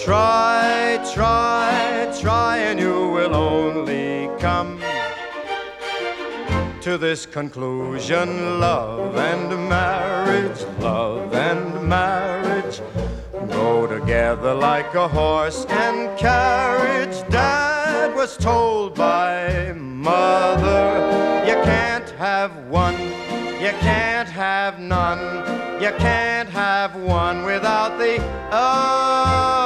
Try, try, try, and you will only come to this conclusion: love and marriage, love and marriage go together like a horse and carriage. Dad was told by Mother, you can't have one, you can't have none, you can't have one without the other.